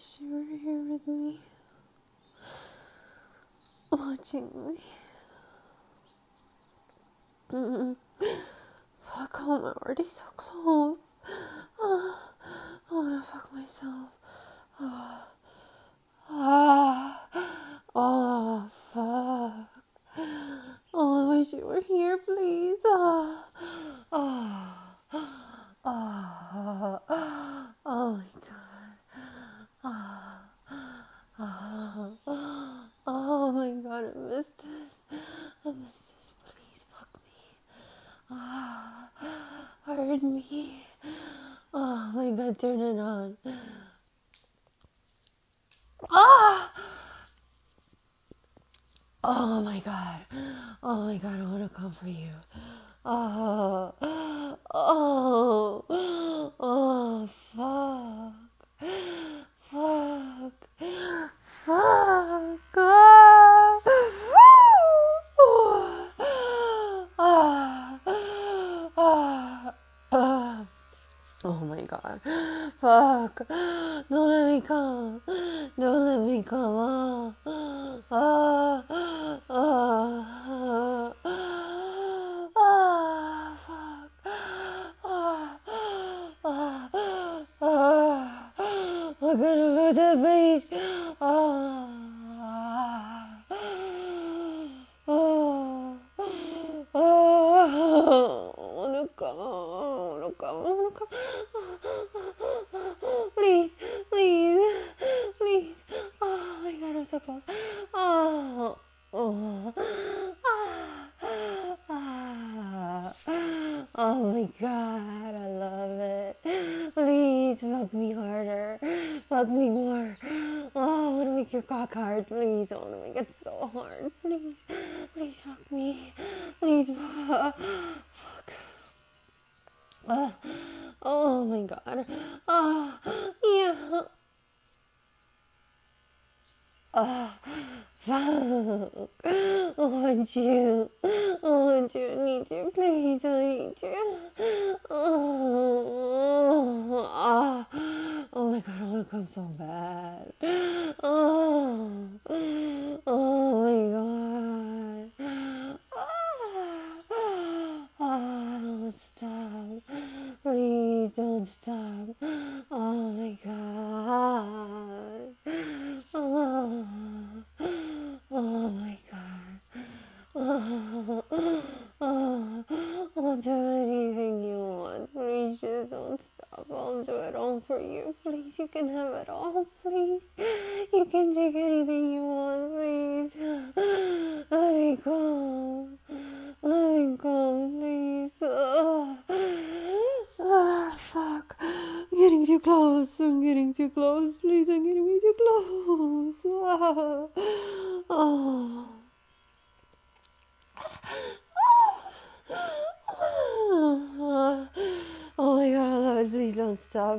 wish you were here with me, watching me. Fuck, I'm already so close. I wanna fuck myself. Oh, fuck. Oh, I wish you were here, please. Oh my god. Oh my god, I missed this. Please fuck me. Hurt me. Oh my god, turn it on. Oh my god. Oh my god, I wanna come for you. Oh, fuck. Oh my god. Fuck. Don't let me come. Don't let me come. I'm gonna lose a face. I wanna come. Please. Oh my god, I'm so close. Oh my god, I love it. Please fuck me harder. Fuck me more. Oh, I wanna make your cock hard. Please, I wanna make it so hard. Please fuck me. Please fuck. Oh my god. Yeah. Fuck. I want you. I need you. Please, I need you. Oh my god, I want to come so bad. Oh my god. Don't stop. Please don't stop. Oh my god. Oh my god. I'll do anything you want. Please just don't stop. I'll do it all for you. Please, you can have it all. Please. You can take anything you want. Please. Let me go. Let me go, please. Fuck. I'm getting too close. Please, I'm getting way too close. Oh my god, I love it. Please don't stop.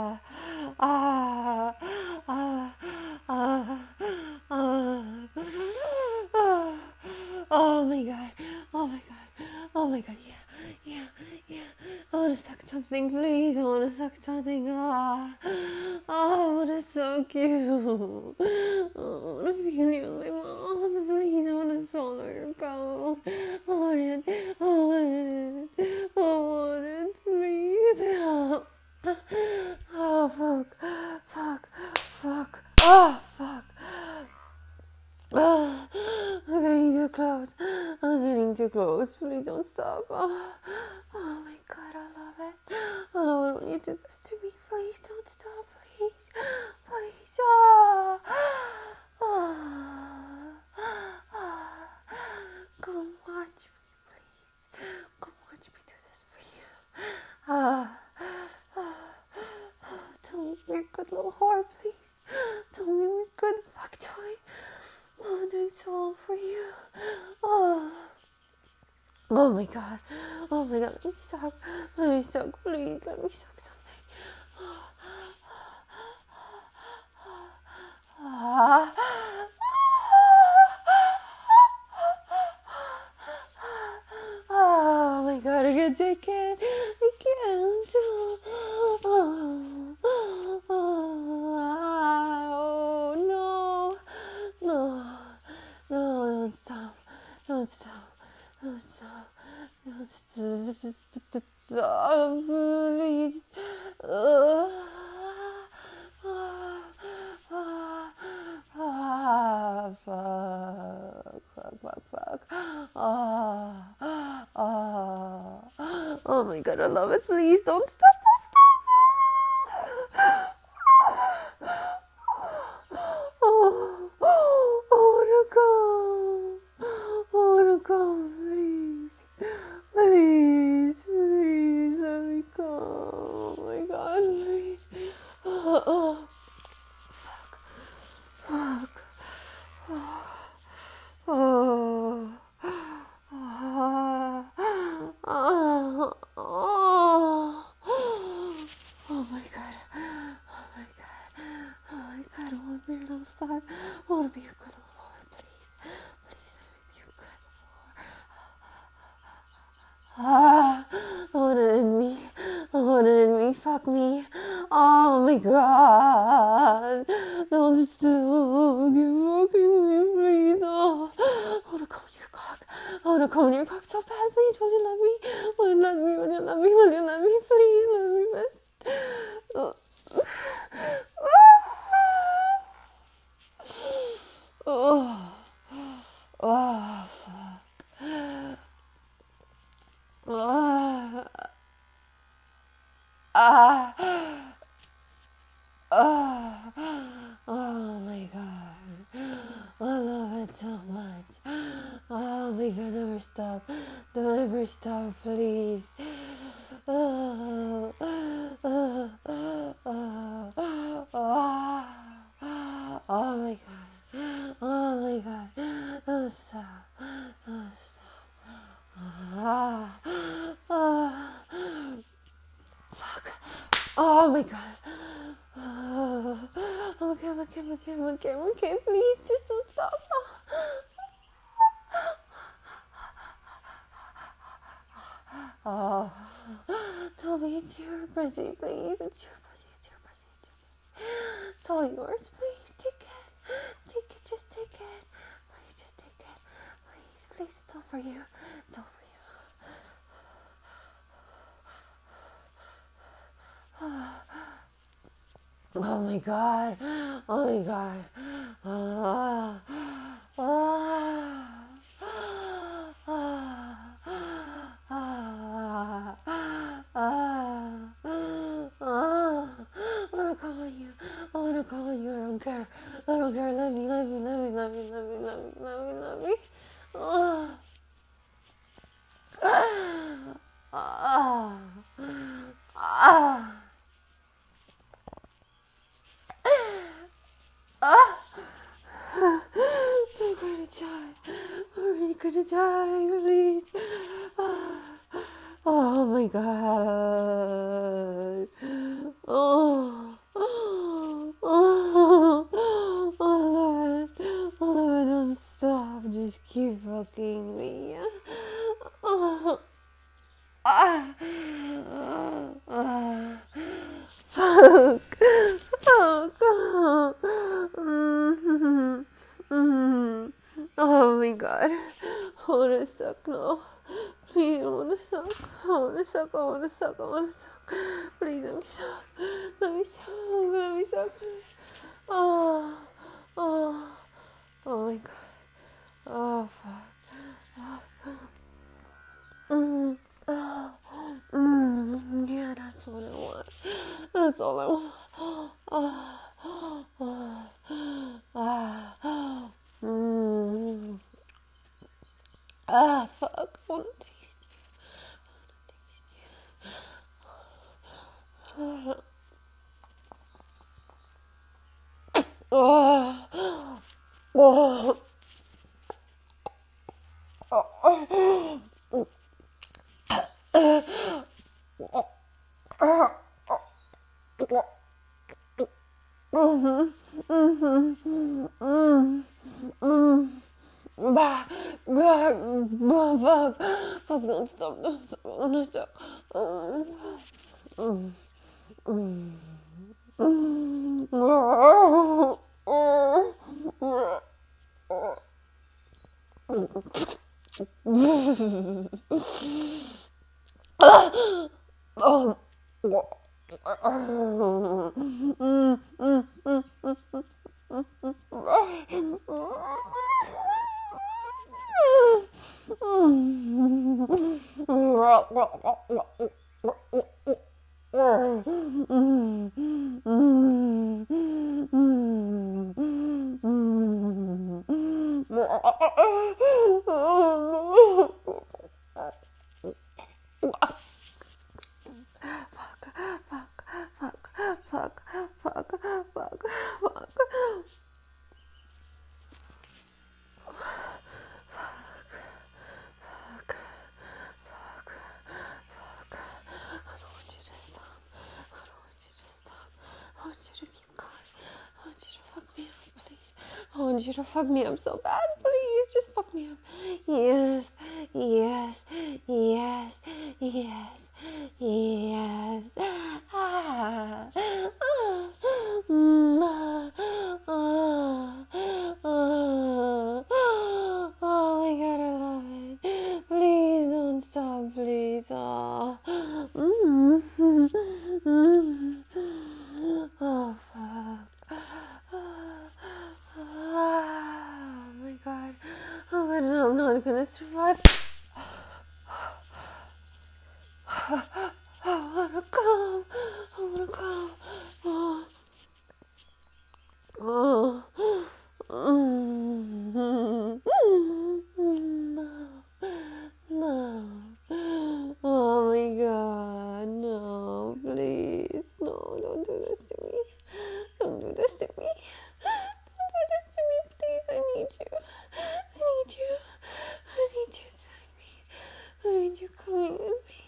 Oh my god. Yeah. I wanna suck something, please. I wanna suck something. I wanna suck you. I wanna feel you in my mouth, please. I wanna swallow your cum. I want it, please. Oh, fuck. Oh, fuck. I'm getting too close. Please don't stop. Oh my god, I love it. I love it when you do this to me. Please don't stop. Please. Come watch me, please. Come watch me do this for you. Tell me you're a good little whore, please. Tell me you're a good fuck toy. I'm doing so all for you. Oh my god. Let me suck. Please. Let me suck something. Oh my god, I can't take it. I can't. Stop, please. Fuck. Oh my god, I love it. Please don't stop. I wanna go, please. Please, let me go. Oh my god, please. Fuck. Oh my god. I want to be your little son. I want to be your good Lord, please. Please let me be your good Lord. I want it in me. Fuck me. Oh my god. Don't stop. Keep fucking me, please. Oh, I want to come in your cock. So bad. Please, will you let me? Will you let me? Please let me rest. Oh my god, I love it so much. Oh my god, never stop. Don't ever stop, please. Oh my god, don't stop. Fuck. Oh my god. I'm okay, please, just don't stop. Toby, it's your pussy, please. It's your pussy. It's all yours, please. Take it, just take it. Please, just take it. Please, it's all for you. It's all for you. Oh my god. I wanna call on you. I don't care. Let me. I'm gonna die, please. Oh my god. Lord, don't stop. Just keep fucking me. Fuck. Oh my god. I wanna suck now. Please, I wanna suck. Please, let me suck. Oh my god. Oh fuck. Yeah, that's what I want. That's all I want. Fuck. I wanna taste you. Fuck, don't stop, I wanna suck. Oh. I want you to fuck me up so bad. Please, just fuck me up. Yes, yes, yes, yes, yes. Ah, ah, oh my God, I love it. Please don't stop, please. Oh, oh fuck. Oh my God. Oh my God, I'm not gonna survive. I wanna come. I wanna come. Oh. Oh. No. Oh my God. No, please. No, don't do this to me. Don't do this to me. Don't do this to me, please. I need you. I need you. I need you inside me. I need you coming with me.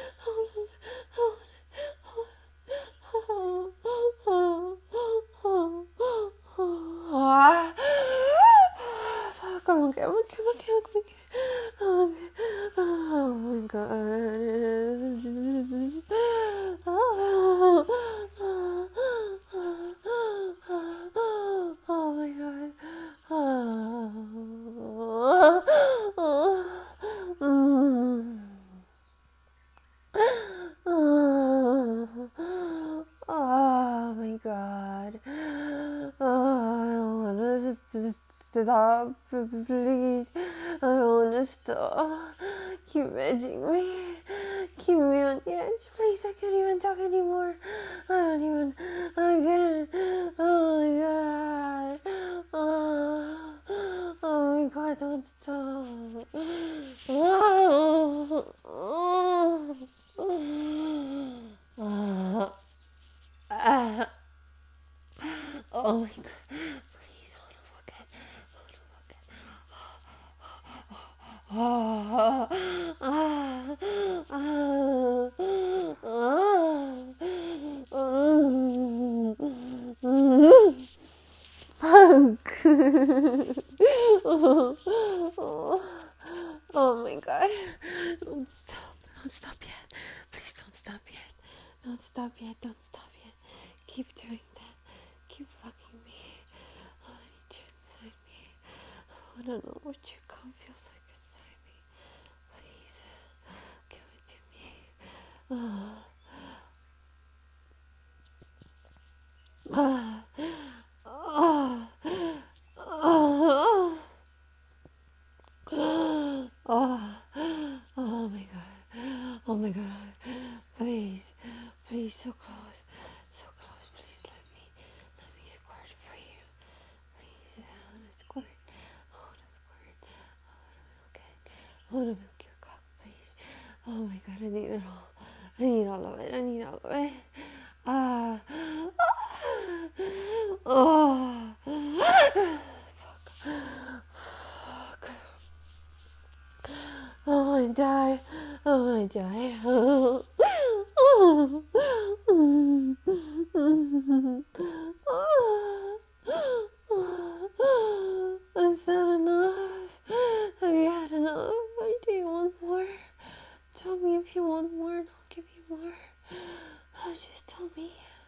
Come on, come on, come on, come on, come on. Oh my God. Oh my God. Oh my God. I don't want to stop, please. I don't want to stop. Keep edging me. Keep me on the edge, please. I can't even talk anymore. I can't. Oh my God. Oh my God, don't stop. Oh my God. Please, hold on, forget. Fuck. Oh my God. Don't stop. Don't stop yet. Please don't stop yet. Don't stop yet. Don't stop yet. Keep doing that. Keep fucking me. Oh, I need you inside me. I don't know what your cum feels like inside me. Please. Give it to me. Oh my God. Oh my God. Please. Please, so close. So close. Please let me squirt for you. Please. I want to squirt. I want to squirt. I want to milk your cock, please. Oh my God, I need it all. I need all of it. I need all of it. Oh. Fuck. Oh, I die. Oh, I die. Is that enough? Have you had enough? Or do you want more? Tell me if you want more and I'll give you more. Just tell me.